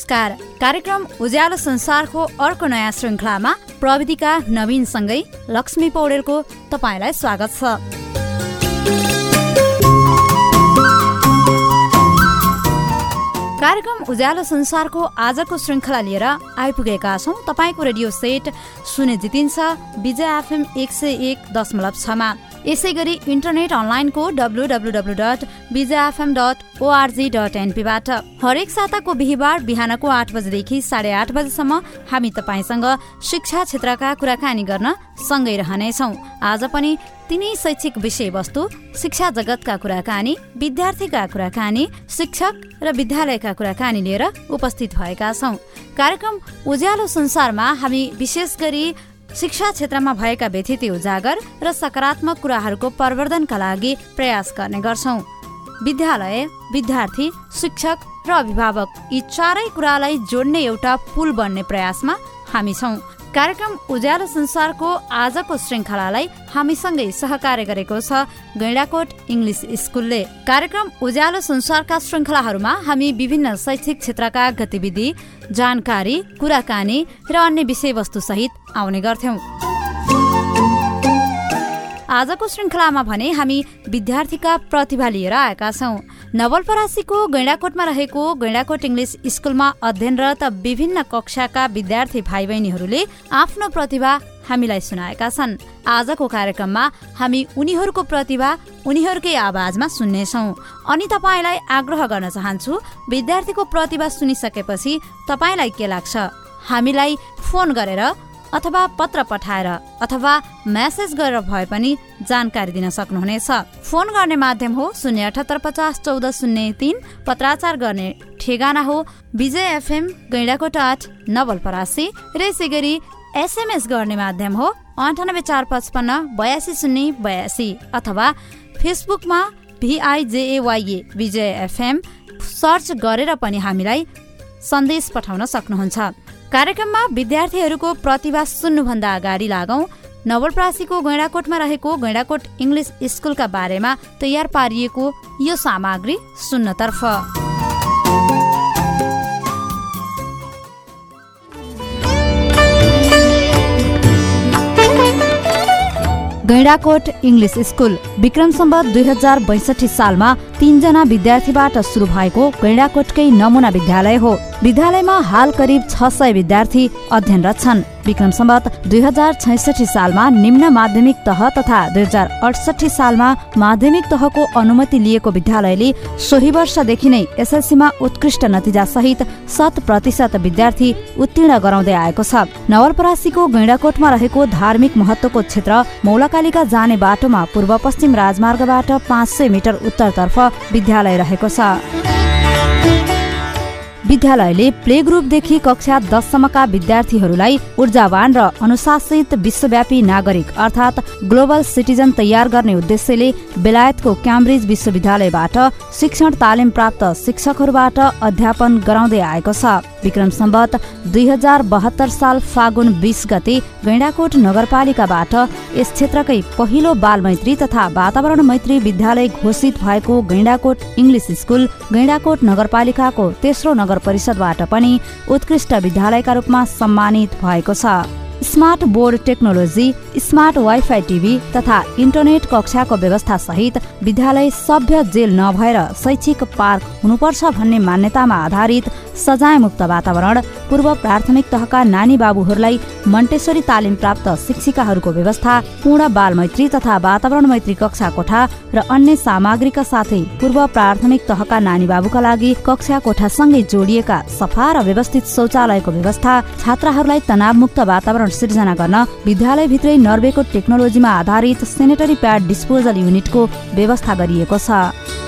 नमस्कार। कार्यक्रम उज्यालो संसारको अर्को नयाँ श्रृङ्खलामा प्रविधिका नवीनसँगै लक्ष्मी पौडेलको तपाईलाई स्वागत छ। कार्यक्रम उज्यालो संसारको आजको श्रृङ्खला लिएर आइपुगेका छौँ तपाईको रेडियो सेट सुने जितिन्छ विजय एफएम 101.6 मा। यसैगरी इन्टरनेट अनलाइनको www.vijayfm.org.np बाट हरेक साताको बिहीबार बिहानको 8 बजेदेखि 8:30 बजेसम्म हामी तपाईसँग शिक्षा क्षेत्रका कुराकानी गर्न सँगै रहनेछौँ। आज पनि तिनै शैक्षिक विषयवस्तु, शिक्षा जगतका कुराकानी, विद्यार्थीका कुराकानी, शिक्षक र विद्यालयका कुराकानी लिएर उपस्थित भएका छौँ। कार्यक्रम उज्यालो संसारमा हामी विशेष गरी शिक्षा क्षेत्रमा भएका व्यथिति उजागर र सकारात्मक कुराहरूको प्रवर्धनका लागि प्रयास गर्ने गर्छौँ। विद्यालय, विद्यार्थी, शिक्षक र अभिभावक यी चारै कुरालाई जोड्ने एउटा पुल बन्ने प्रयासमा हामी छौँ। कार्यक्रम उज्यालो संसारको आजको श्रृङ्खलालाई हामीसँगै सहकार्य गरेको छ गैंडाकोट इङ्ग्लिस स्कुलले। कार्यक्रम उज्यालो संसारका श्रृङ्खलाहरूमा हामी विभिन्न शैक्षिक क्षेत्रका गतिविधि, जानकारी, कुराकानी र अन्य विषयवस्तु सहित आउने गर्थ्यौं। आजको श्रृङ्खलामा भने हामी विद्यार्थीका प्रतिभा लिएर आएका छौँ। नवलपरासीको गैंडाकोटमा रहेको गैंडाकोट इङ्ग्लिस स्कुलमा अध्ययनरत विभिन्न कक्षाका विद्यार्थी भाइ बहिनीहरूले आफ्नो प्रतिभा हामीलाई सुनाएका छन्। आजको कार्यक्रममा हामी उनीहरूको प्रतिभा उनीहरूकै आवाजमा सुन्नेछौँ। अनि तपाईलाई आग्रह गर्न चाहन्छु, विद्यार्थीको प्रतिभा सुनिसकेपछि तपाईलाई के लाग्छ हामीलाई फोन गरेर अथवा पत्र पठाएर अथवा मेसेज गरेर भए पनि जानकारी दिन सक्नुहुनेछ। फोन गर्ने माध्यम हो 078501403, पत्राचार गर्ने ठेगाना हो विजय एफएम गैंडाकोट 8 नवलपरासी र यसै गरी एसएमएस गर्ने माध्यम हो 9845582082 अथवा फेसबुकमा VIJAYA विजय एफएम सर्च गरेर पनि हामीलाई सन्देश पठाउन सक्नुहुन्छ। कार्यक्रममा विद्यार्थीहरूको प्रतिभा सुन्नुभन्दा अगाडि लागौं नवलपरासीको गैंडाकोटमा रहेको गैंडाकोट इङ्ग्लिस स्कुलका बारेमा तयार पारिएको यो सामग्री सुन्नतर्फ। गैंडाकोट इङ्ग्लिस स्कुल विक्रम सम्वत 2062 सालमा 3 जना विद्यार्थीबाट सुरु भएको गैंडाकोटकै नमुना विद्यालय हो। विद्यालयमा हाल करिब 600 विद्यार्थी अध्ययनरत छन्। विक्रम सम्वत 2066 सालमा निम्न माध्यमिक तह तथा 2068 सालमा माध्यमिक तहको अनुमति लिएको विद्यालयले सोही वर्षदेखि नै एसएलसीमा उत्कृष्ट नतिजा सहित 100% विद्यार्थी उत्तीर्ण गराउँदै आएको छ। नवलपरासीको गैंडाकोटमा रहेको धार्मिक महत्वको क्षेत्र मौलाकालिका जाने बाटोमा पूर्व पश्चिम राजमार्गबाट 500 मिटर उत्तरतर्फ विद्यालय रहेको छ। विद्यालयले प्ले ग्रुपदेखि कक्षा 10 सम्मका विद्यार्थीहरूलाई ऊर्जावान र अनुशासित विश्वव्यापी नागरिक अर्थात् ग्लोबल सिटिजन तयार गर्ने उद्देश्यले बेलायतको क्याम्ब्रिज विश्वविद्यालयबाट शिक्षण तालिम प्राप्त शिक्षकहरूबाट अध्यापन गराउँदै आएको छ। विक्रम सम्वत 2072 साल फागुन 20 गते गैंडाकोट नगरपालिकाबाट यस क्षेत्रकै पहिलो बालमैत्री तथा वातावरण मैत्री विद्यालय घोषित भएको गैंडाकोट इङ्ग्लिस स्कुल गैंडाकोट नगरपालिकाको तेस्रो नगर परिषदबाट पनि उत्कृष्ट विद्यालयका रूपमा सम्मानित भएको छ। Smart board technology, smart wifi TV तथा इन्टरनेट कक्षाको व्यवस्था सहित विद्यालय सभ्य जेल नभएर शैक्षिक पार्क हुनुपर्छ भन्ने मान्यतामा आधारित सजायमुक्त वातावरण, पूर्व प्राथमिक तहका नानी बाबुहरूलाई मन्टेश्वरी तालिम प्राप्त शिक्षिकाहरूको व्यवस्था, पूर्ण बालमैत्री तथा वातावरण मैत्री कक्षा कोठा र अन्य सामग्रीका साथै पूर्व प्राथमिक तहका नानी बाबुका लागि कक्षा कोठासँगै जोडिएका सफा र व्यवस्थित शौचालयको व्यवस्था, छात्राहरूलाई तनावमुक्त वातावरण सिर्जना गर्न विद्यालयभित्रै नर्वेको टेक्नोलोजीमा आधारित सेनेटरी प्याड डिस्पोजल युनिटको व्यवस्था गरिएको छ।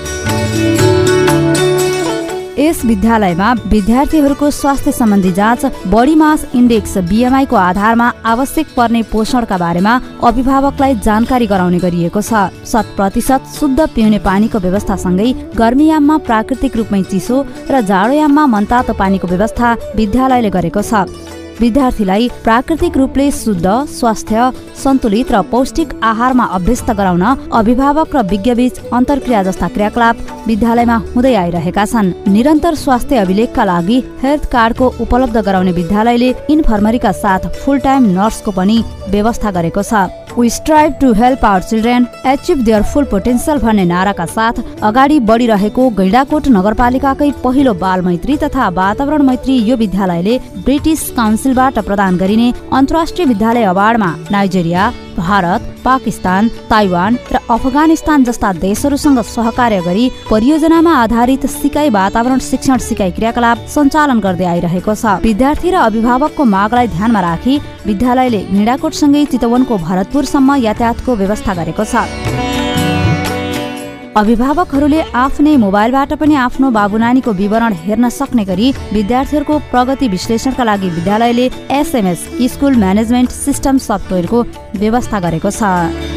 यस विद्यालयमा विद्यार्थीहरूको स्वास्थ्य सम्बन्धी जाँच, बडी मास इन्डेक्स BMI को आधारमा आवश्यक पर्ने पोषणका बारेमा अभिभावकलाई जानकारी गराउने गरिएको छ। 100% शुद्ध पिउने पानीको व्यवस्थासँगै गर्मीयाममा प्राकृतिक रूपमै चिसो र जाडोयाममा मनतातो पानीको व्यवस्था विद्यालयले गरेको छ। विद्यार्थीलाई प्राकृतिक रूपले शुद्ध, स्वास्थ्य, सन्तुलित र पौष्टिक आहारमा अभ्यस्त गराउन अभिभावक र विज्ञबीच अन्तर्क्रिया जस्ता क्रियाकलाप विद्यालयमा हुँदै आइरहेका छन्। निरन्तर स्वास्थ्य अभिलेखका लागि हेल्थ कार्डको उपलब्ध गराउने विद्यालयले इन्फर्मरीका साथ फुल टाइम नर्सको पनि व्यवस्था गरेको छ। We strive to help our children achieve their full potential भन्ने नाराका साथ अगाडि बढिरहेको गैंडाकोट नगरपालिकाकै पहिलो बाल मैत्री तथा वातावरण मैत्री यो विद्यालयले ब्रिटिश काउन्सिलबाट प्रदान गरिने अन्तर्राष्ट्रिय विद्यालय अवार्डमा नाइजेरिया, भारत, पाकिस्तान, ताइवान र अफगानिस्तान जस्ता देशहरूसँग सहकार्य गरी परियोजनामा आधारित सिकाइ वातावरण शिक्षण सिकाइ क्रियाकलाप सञ्चालन गर्दै आइरहेको छ। विद्यार्थी र अभिभावकको मागलाई ध्यानमा राखी विद्यालयले गैंडाकोटसँगै चितवनको भरतपुरसम्म यातायातको व्यवस्था गरेको छ। अभिभावकहरूले आफ्नै मोबाइलबाट पनि आफ्नो बाबुनानीको विवरण हेर्न सक्ने गरी विद्यार्थीहरूको प्रगति विश्लेषणका लागि विद्यालयले SMS स्कुल म्यानेजमेन्ट सिस्टम सफ्टवेयरको व्यवस्था गरेको छ।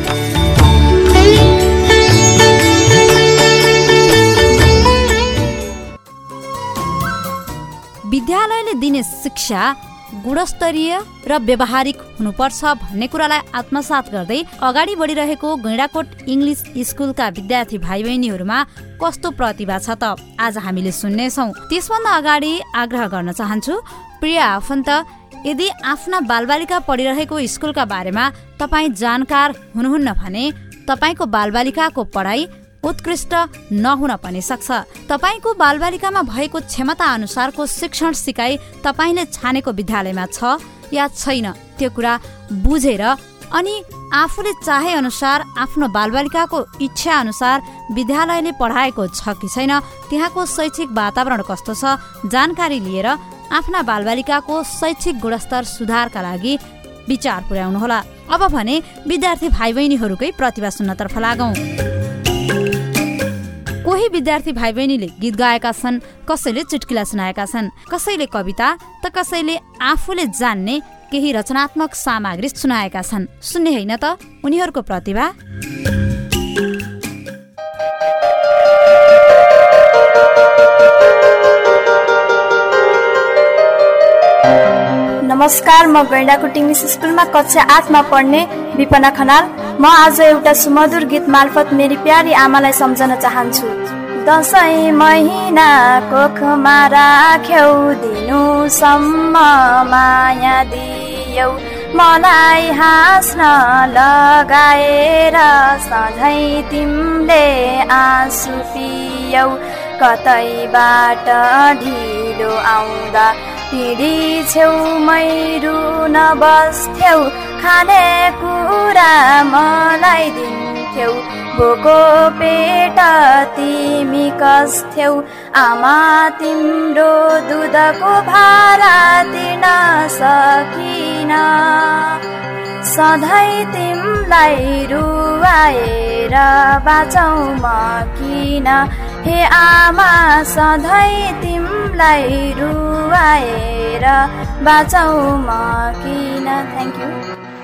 विद्यालयले दिने शिक्षा गुणस्तरीय र व्यावहारिक हुनुपर्छ भन्ने कुरालाई आत्मसात गर्दै अगाडि बढिरहेको गैंडाकोट इङ्ग्लिस स्कुलका विद्यार्थी भाइ बहिनीहरूमा कस्तो प्रतिभा छ त आज हामीले सुन्नेछौँ। त्यसभन्दा अगाडि आग्रह गर्न चाहन्छु, प्रिय आफन्त, यदि आफ्ना बालबालिका पढिरहेको स्कुलका बारेमा तपाईँ जानकार हुनुहुन्न भने तपाईँको बालबालिकाको पढाइ उत्कृष्ट नहुन पनि सक्छ। तपाईँको बालबालिकामा भएको क्षमता अनुसारको शिक्षण सिकाइ तपाईँले छानेको विद्यालयमा छ या छैन त्यो कुरा बुझेर अनि आफूले चाहे अनुसार आफ्नो बालबालिकाको इच्छा अनुसार विद्यालयले पढाएको छ कि छैन, त्यहाँको शैक्षिक वातावरण कस्तो छ जानकारी लिएर आफ्ना बालबालिकाको शैक्षिक गुणस्तर सुधारका लागि विचार पुर्याउनुहोला। अब भने विद्यार्थी भाइ बहिनीहरूकै प्रतिभा सुन्नतर्फ लागौं। कोही विद्यार्थी भाइ बहिनीले गीत गाएका छन्, कसैले चुटकिला सुनाएका छन्, कसैले कविता त कसैले आफूले जान्ने केही रचनात्मक सामग्री सुनाएका छन्। सुन्ने होइन त उनीहरूको प्रतिभा। नमस्कार, म गैंडाकोट इङ्ग्लिस स्कुलमा कक्षा 8 मा पढ्ने विपना खनाल। म आज एउटा सुमधुर गीत मार्फत मेरी प्यारी आमालाई सम्झन चाहन्छु। दसैँ महिना कोखमा राख्यौ, दिनुसम्म माया दियौ, मलाई हाँस्न लगाएर सधैँ तिमीले आँसु पियौ, कतैबाट ढिलो आउँदा पिँढी छेउमै रुन बस्थ्यौ, खाने कुरा मलाई दिन्थ्यौ, भोको पेट तिमी कस्थ्यौ, आमा तिम्रो दुधको भारा तिर्न सकिन, सधैँ तिमीलाई रुवाएर बाँचौ म किन, हे आमा सधैँ तिमीलाई रुवाएर बाँचौ म किन। Thank you.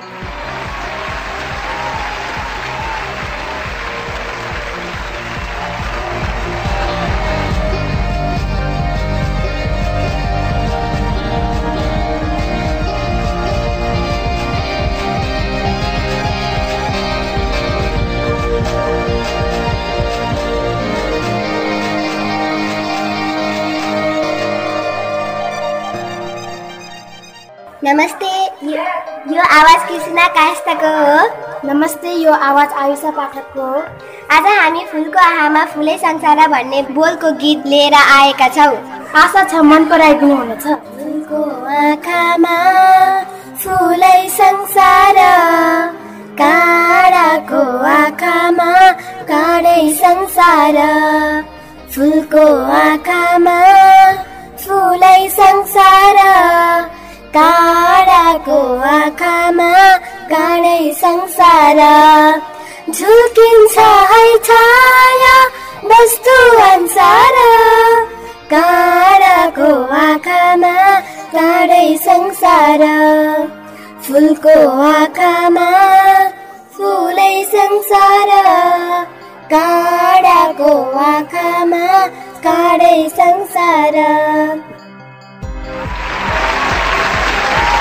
नमस्ते, यो आवाज कृष्णा कायस्थको हो। नमस्ते, यो आवाज आयुषा पाठकको हो। आज हामी फुलको आँखामा फुलै संसार भन्ने बोलको गीत लिएर आएका छौँ। आशा छ मन पराइदिनु हुनेछ। फुलको आँखामा फुलै संसार, काँडाको आँखामा काँडै संसार, फुलको आँखामा फुलै संसार, काँडाको आँखामा काँडै संसार, झुल्किन्छ है छाया वस्तु अनुसार, काँडाको आँखामा काँडै संसार, फुलको आँखामा फुलै संसार, काँडाको आँखामा काँडै संसार।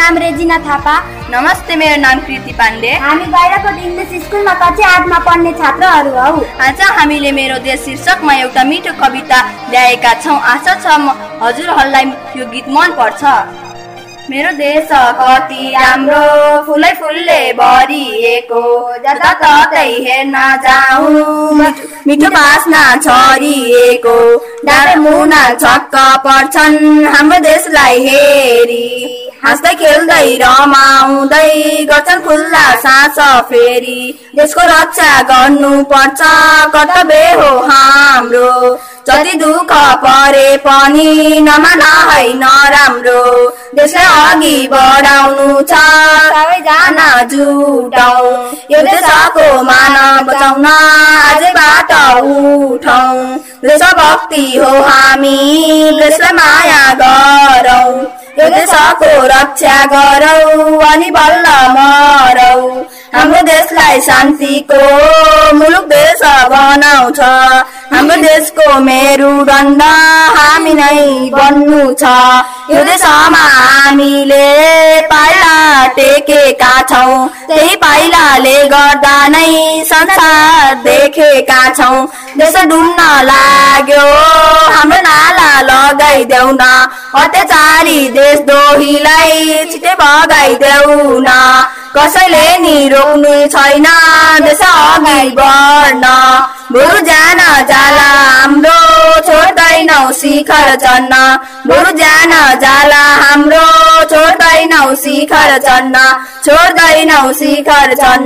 नाम रेजिना थापा। नमस्ते, मेरो नाम कृति पाण्डे। हामी गैराकोट इङ्ग्लिस स्कुलमा कक्षा 8 मा पढ्ने छात्रहरू हौ। आज हामीले मेरो देश शीर्षकमा एउटा मिठो कविता ल्याएका छौँ। आशा छ हजुरहरूलाई यो गीत मन पर्छ। मेरो देश कति राम्रो, फुलै फुलले भरिएको, जताततै हेर्न जाउँ मिठो बास्ना छरिएको। डाँडा मुना छक्क पर्छन् हाम्रो देशलाई हेरी, हाँस्दै खेल्दै रमाउँदै गर्छन् खुल्ला सास फेरि। देशको रक्षा गर्नु पर्छ कर्तव्य हो हाम्रो, जति दुःख परे पनि नमान है नराम्रो। देशलाई अघि बढाउनु छ सबैजना जुटौँ, यो देशको मान बचाउन आजबाट उठौँ। देशभक्ति हो हामी, देशलाई माया गरौँ, यो देशको रक्षा गरौँ अनि बल्ल मरौँ। हाम्रो देशलाई शान्तिको मुलुक देश बनाउँछ, हाम्रो देशको मेरुदण्ड हामी नै बन्नु छ। यो देशमा हामीले पाइला टेकेका छौँ, त्यही पाइलाले गर्दा नै संसार देखेका छौँ। देश डुब्न लाग्यो हाम्रो नाला लगाइदेऊ न, अत्याचारी देशद्रोहीलाई छिटै भगाइदेऊ न। कसैले नि रोक्नु छैन देश अघि बढ्न, बरु जान जाला हाम्रो छोड्दैनौ शिखर चढ्न। बरु जान जाला हाम्रो छोड्दैनौ शिखर चढ्न, छोड्दैनौ शिखर चढ्न।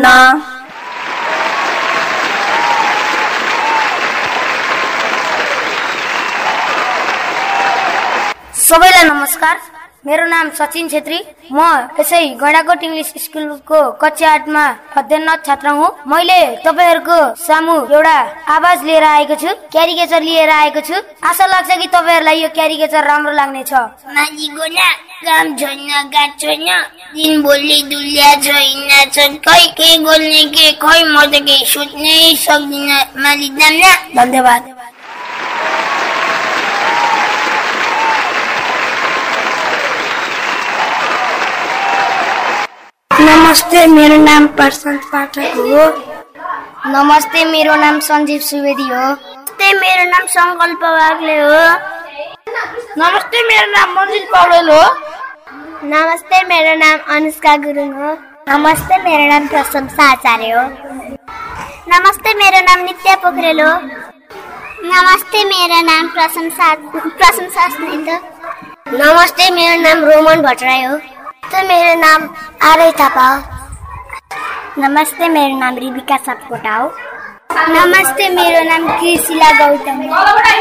सबैलाई नमस्कार। मेरो नाम सचिन छेत्री। म यसै गैराकोट इङ्ग्लिस स्कुलको कक्षा 8 मा अध्ययनरत छात्र हुँ। मैले तपाईहरुको सामु एउटा आवाज लिएर आएको छु, क्यारिकेचर लिएर आएको छु। आशा लाग्छ कि तपाईहरुलाई यो क्यारिकेचर राम्रो लाग्ने छ। मालिको ना काम छैन, गाठ छैन, दिन बोल्ने दुल्या छैन, खै के बोल्ने के, खै म त केही सोच्नै सक्दिन। मालिक जान्न। धन्यवाद। नमस्ते, मेरो नाम प्रशान्त पाठक हो। नमस्ते, मेरो नाम सञ्जीव सुवेदी हो। नमस्ते, मेरो नाम संकल्प वाग्ले हो। नमस्ते, मेरो नाम मन्जिल पौडेल हो। नमस्ते, मेरो नाम अनुष्का गुरुङ हो। नमस्ते, मेरो नाम प्रशंसा आचार्य हो। नमस्ते, मेरो नाम नित्य पोखरेल हो। नमस्ते, मेरो नाम प्रशंसा स्मित। नमस्ते, मेरो नाम रोमन भट्टराई हो। मेरो नाम आर्य थापा हो। नमस्ते, मेरो नाम रिबिका सापकोटा हो। नमस्ते, मेरो नाम कृशिला गौतम हो।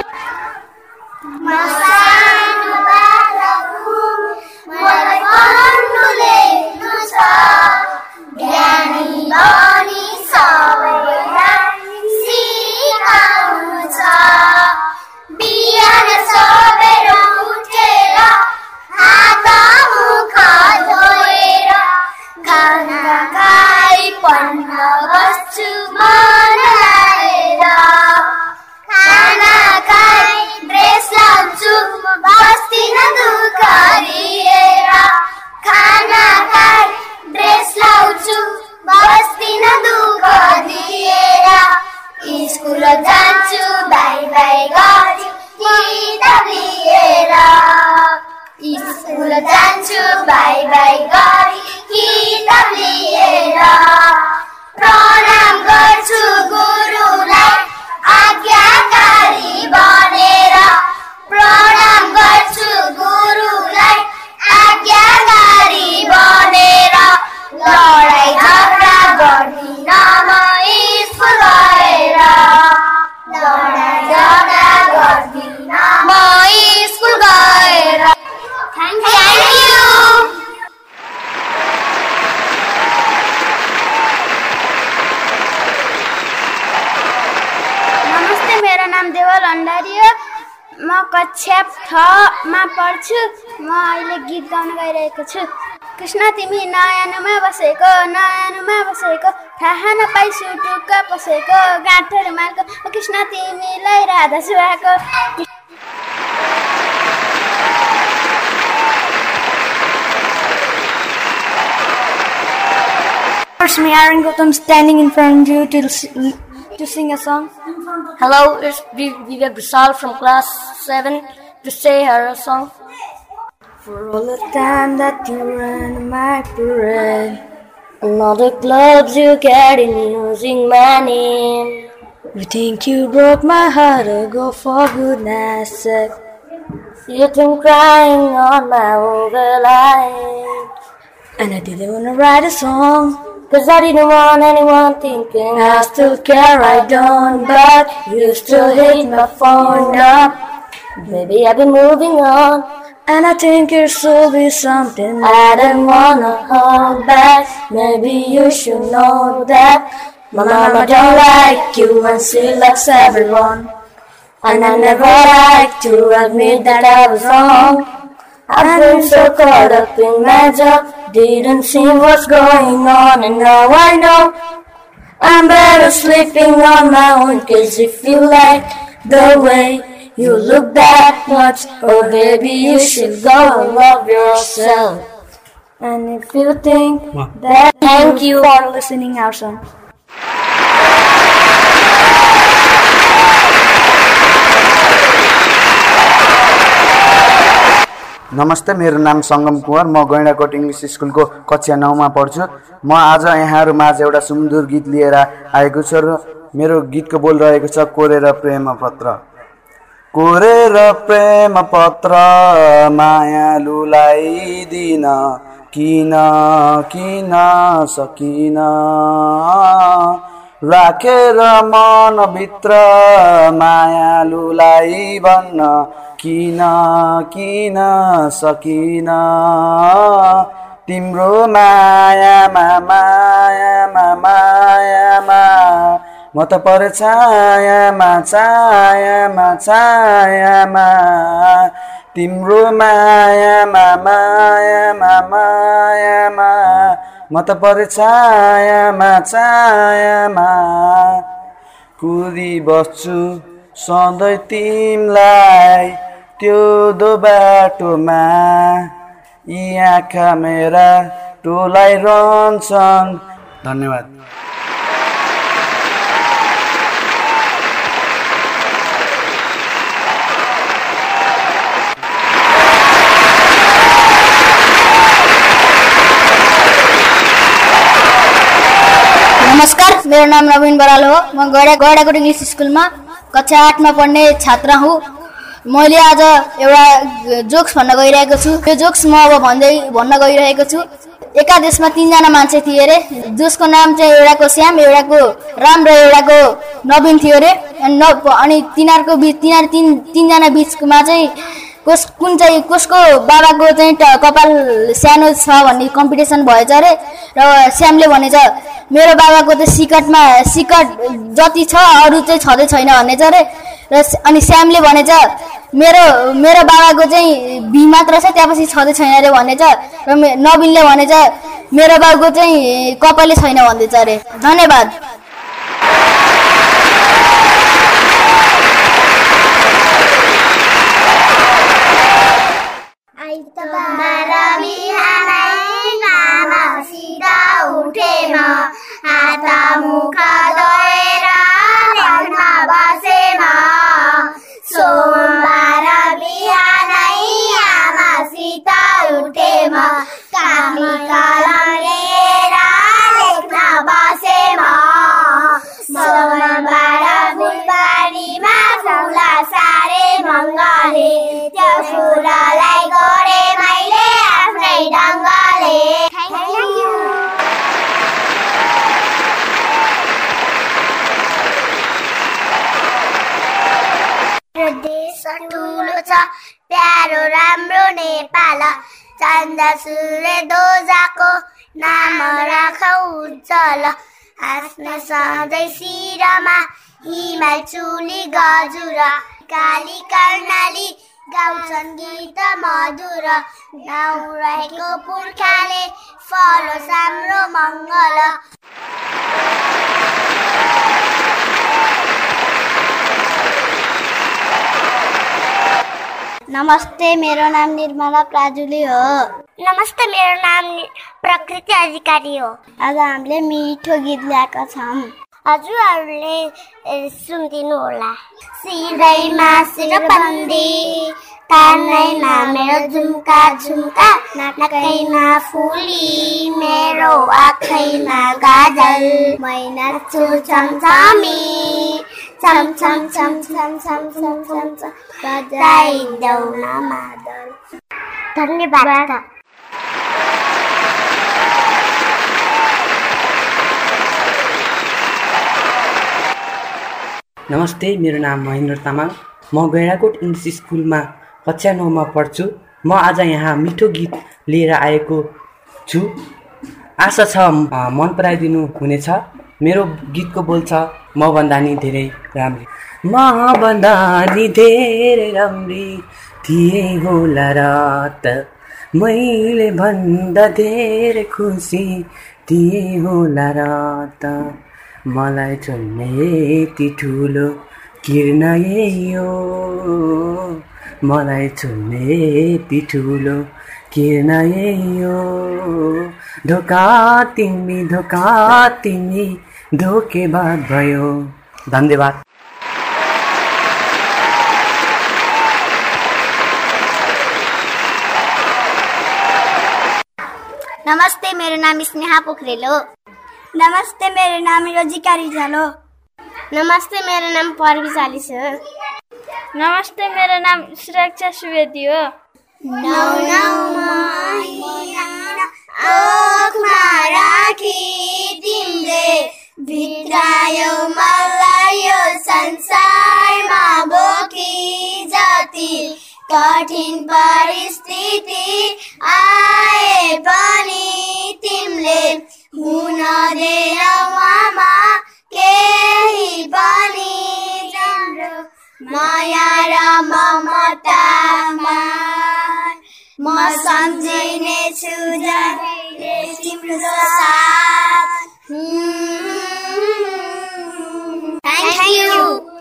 स्कुल जान्छु बाई बाई गरी किताब लिएर, स्कुल जान्छु बाई बाई गरी किताब लिएर। प्रणाम गर्छु गुरुलाई आज्ञाकारी बनेर, प्रणाम गर्छु गुरुलाई आज्ञाकारी बनेर। लडाई झगडा गर्दिन म स्कुल गएर, लडाई झगडा गर्दिन म स्कुल गएर। Thank you. नमस्ते, मेरो नाम देवल भण्डारी हो। म कक्षा 6 मा पढ्छु। म अहिले गीत गाउन गइरहेको छु। कृष्ण तिमी नयाँमा बसेको, नयाँमा बसेको, थाहा नपाई सुटुक्क पसेको, गाँठहरू मार्को, कृष्ण तिमीलाई राधा सुहाएको। It's me, Aaron Gautam, standing in front of you to sing a song. Hello, it's Vivek Vishal from class 7 to say her song. For all the time that you ran my parade, and all the clubs you carried using my name. You think you broke my heart, oh go for goodness sake. You think crying on my overline, and I didn't wanna write a song, 'cause I didn't want anyone thinking I still care, I don't, but you still hit my phone up. Maybe I've been moving on, and I think it should be something I don't wanna hold back. Maybe you should know that my mama don't like you and she likes everyone. And I never like to admit that I was wrong. I've been so caught up in my job, didn't see what's going on, and now I know I'm better sleeping on my own. 'Cause if you like the way you look that much, oh baby, you should go and love yourself. And if you think that, thank you for listening our song. नमस्ते, मेरो नाम सङ्गम कुँवर। म Gaindakot English स्कुलको कक्षा 9 मा पढ्छु। म आज यहाँहरू माझ एउटा सुमधुर गीत लिएर आएको छु र मेरो गीतको बोल रहेको छ कोरेर प्रेम पत्र। कोरेर प्रेम पत्र मायालुलाई दिन किन किन सकिन, राखेर मनभित्र मायालुलाई भन्न किन किन सकिन। तिम्रो मायामा मायामा मायामा म त परे छायामा छायामा छायामा। तिम्रो मायामा मायामा मायामा म त परे छायामा छायामा। कुदी बस्छु सधैँ तिमलाई त्यो दो बाटोमा, यी आँखा मेरा टोलाई रहन्छन्। धन्यवाद। नमस्कार, मेरो नाम नवीन बराल हो। म गैंडाकोट इङ्ग्लिस स्कुलमा कक्षा 8 मा पढ्ने छात्र हुँ। मैले आज एउटा जोक्स भन्न गइरहेको छु। यो जोक्स म अब भन्न गइरहेको छु। एका देशमा 3 जना मान्छे थिए रे, जसको नाम चाहिँ एउटाको श्याम, एउटाको राम र एउटाको नवीन थियो रे। अनि तिनीहरूको तीन जना बीचमा चाहिँ कसको बाबाको चाहिँ कपाल सानो छ भन्ने कम्पिटिसन भएछ रे। र श्यामले भनेछ मेरो बाबाको त सिकट जति छ अरू चाहिँ छँदै छैन भनेछ रे। र अनि श्यामले भनेछ मेरो बाबाको चाहिँ भी मात्र छ, त्यसपछि छँदै छैन रे भनेछ। र नवीनले भनेछ मेरो बाबाको चाहिँ कपालै छैन भन्दैछ रे। धन्यवाद। हात मुख धोएर घरमा बसेमा, सोमबार बिहानै आमासित उठेमा, कामी कलम लिएर लेख्न बसेमा, सोमबार फुलबारीमा फुल सारे मङ्गले, त्यो फुललाई गोडे मैले आफ्नै ढङ्गले। देश ठुलो छ प्यारो राम्रो नेपाल, चन्द्र सूर्य दोजाको नाम राखौ उज्जवल, हाँस्ने सधैँ शिरमा हिमाल चुली गजुर, काली कर्णाली गाउँछन् गीत मधुर, गाउँ रहेको पुर्खाले फलोस् हाम्रो मङ्गल। नमस्ते, मेरो नाम निर्मला प्राजुली हो। नमस्ते, मेरो नाम प्रकृति अधिकारी हो। आज हामीले मिठो गीत ल्याएका छौँ, हजुरहरूले सुनिदिनु होला। सिरैमा शिरबन्दी, कानैमा मेरो झुम्का झुम्का, नाकैमा फुली मेरो आँखैमा गाजल, मै नाच्छु छमछमी छम छम छम छम छम छम छम छम, बजाइदेऊ न मादल। धन्यवाद। नमस्ते, मेरो नाम महेन्द्र तामाङ। म गैँडाकोट इङ्ग्लिस स्कुलमा कक्षा 9 मा पढ्छु। म आज यहाँ मिठो गीत लिएर आएको छु। आशा छ मन पराइदिनु हुनेछ। मेरो गीतको बोल छ मभन्दा नि धेरै राम्री। मभन्दा नि धेरै राम्री थिए होला रात, मैले भन्दा धेरै खुसी थिए होला रात, मलाई चल्ने यति ठुलो किर्ण यही हो, मलाई चल्ने यति ठुलो किर्ण यही हो, धोका तिमी धोकेबाज भयो। धन्यवाद। नमस्ते, मेरो नाम स्नेहा पोखरेल हो। नमस्ते, मेरो नाम रोजिका रिजाल हो। नमस्ते, मेरो नाम पर्वी चालिस हो। नमस्ते, मेरो नाम सुरक्षा सुवेदी हो। आँखमा राखी तिमीले भित्रायो मलाई यो संसारमा, बोकी जति कठिन परिस्थिति आए पनि तिमीले हुन देनमा केही पनि राम्रो माया र ममतामा म सम्झिनेछु जहिले तिम्रो साथ। Thank you.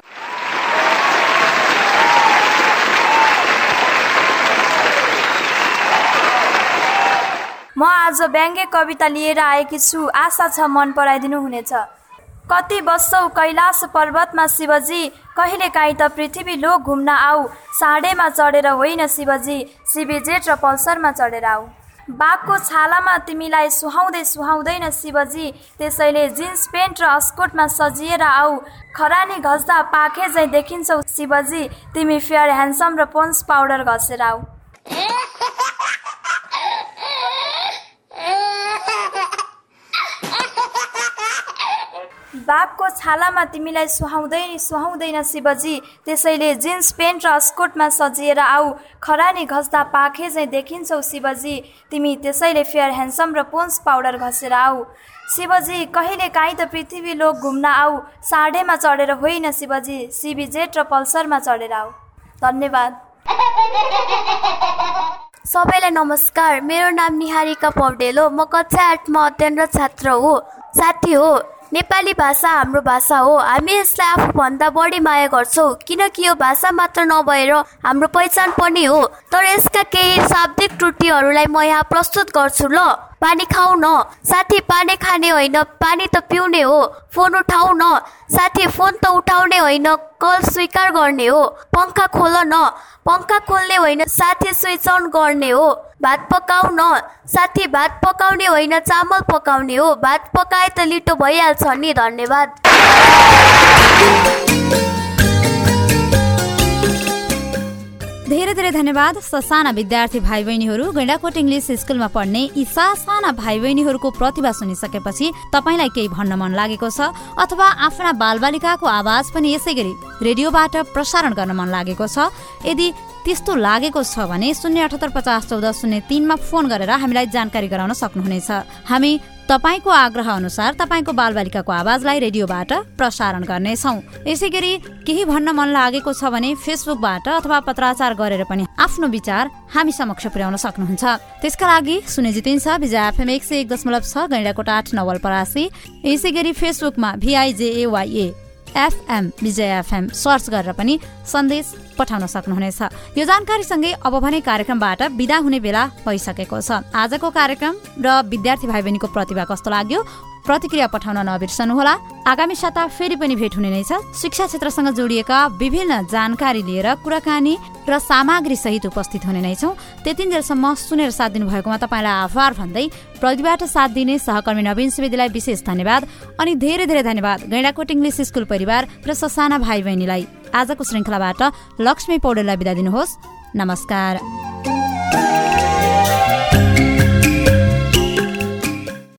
म आज व्यङ्ग्य कविता लिएर आएकी छु। आशा छ मन पराइदिनु हुनेछ। कति बस्छौ कैलाश पर्वतमा शिवजी, कहिले काहीँ त पृथ्वी लोक घुम्न आऊ, साँडेमा चढेर होइन शिवजी, सिबी जेट र पल्सरमा चढेर आऊ। बाघको छालामा तिमीलाई सुहाउँदै सुहाउँदैन शिवजी, त्यसैले जिन्स पेन्ट र अस्कोटमा सजिएर आऊ, खरानी घस्दा पाखे झैँ देखिन्छौ शिवजी, तिमी फेयर ह्यान्डसम र पोन्स पाउडर घसेर आऊ। बाघको छालामा तिमीलाई सुहाउँदैन शिवजी, त्यसैले जिन्स पेन्ट र अस्कोटमा सजिएर आऊ, खरानी घस्दा पाखे झैँ देखिन्छौ शिवजी, तिमी त्यसैले फेयर ह्यान्डसम र पोन्स पाउडर घसेर आऊ। शिवजी कहिले काहीँ त पृथ्वी लोक घुम्न आऊ, साँडेमा चढेर होइन शिवजी, सिबी जेट र पल्सरमा चढेर आऊ। धन्यवाद। सबैलाई नमस्कार, मेरो नाम निहारिका पौडेल हो। म कक्षा 8 मा अध्ययनरत छात्र हो। साथी हो, नेपाली भाषा हाम्रो भाषा हो। हामी यसलाई आफूभन्दा बढी माया गर्छौँ, किनकि यो भाषा मात्र नभएर हाम्रो पहिचान पनि हो। तर यसका केही शाब्दिक त्रुटिहरूलाई म यहाँ प्रस्तुत गर्छु। ल, पानी खाऊ न साथी, पानी खाने होइन पानी त पिउने हो। फोन उठाऊ न साथी, फोन त उठाउने होइन कल स्वीकार गर्ने हो। पंखा खोल न, पंखा खोल्ने होइन साथी, स्विच अन गर्ने हो। भात पकाऊ न साथी, भात पकाउने होइन चामल पकाउने हो। भात पकाए त लिटो भइहाल्छ नि। धन्यवाद। धेरै धेरै धन्यवाद। ससाना विद्यार्थी भाइ बहिनीहरू, गैँडाकोट इङ्ग्लिस स्कुलमा पढ्ने यी साना भाइ बहिनीहरूको प्रतिभा सुनिसकेपछि तपाईँलाई केही भन्न मन लागेको छ अथवा आफ्ना बालबालिकाको आवाज पनि यसै गरी रेडियोबाट प्रसारण गर्न मन लागेको छ, यदि त्यस्तो लागेको छ भने 078501403 मा फोन गरेर हामीलाई जानकारी गराउन सक्नुहुनेछ। हामी तपाईको आग्रह अनुसार तपाईको बालबालिकाको आवाजलाई रेडियोबाट प्रसारण गर्नेछौँ। यसै गरी केही भन्न मन लागेको छ भने फेसबुकबाट अथवा पत्राचार गरेर पनि आफ्नो विचार हामी समक्ष पुर्याउन सक्नुहुन्छ। त्यसका लागि सुने जितिन्छ विजय एफएम 101.6 गैँडाकोट 8 नवलपरासी। यसै गरी फेसबुकमा VIJAYA FM विजय FM सर्च गरेर पनि सन्देश पठाउन सक्नुहुनेछ। यो जानकारीसँगै अब भने कार्यक्रमबाट बिदा हुने बेला भइसकेको छ। आजको कार्यक्रम र विद्यार्थी भाइ बहिनीको प्रतिभा कस्तो लाग्यो प्रतिक्रिया पठाउन नबिर्सनुहोला। आगामी साता फेरि पनि भेट हुने नै छ। शिक्षा क्षेत्रसँग जोडिएका विभिन्न जानकारी लिएर कुराकानी र सामग्री सहित उपस्थित हुने नै छौँ। त्यतिन्जेलसम्म सुनेर साथ दिनुभएकोमा तपाईँलाई आभार भन्दै प्रतिबाट साथ दिने सहकर्मी नवीन सुवेदीलाई विशेष धन्यवाद अनि धेरै धेरै धन्यवाद गैंडाकोट इङ्ग्लिस स्कुल परिवार र ससाना भाइ बहिनीलाई। आजको श्रृङ्खलाबाट लक्ष्मी पौडेललाई बिदा दिनुहोस्। नमस्कार।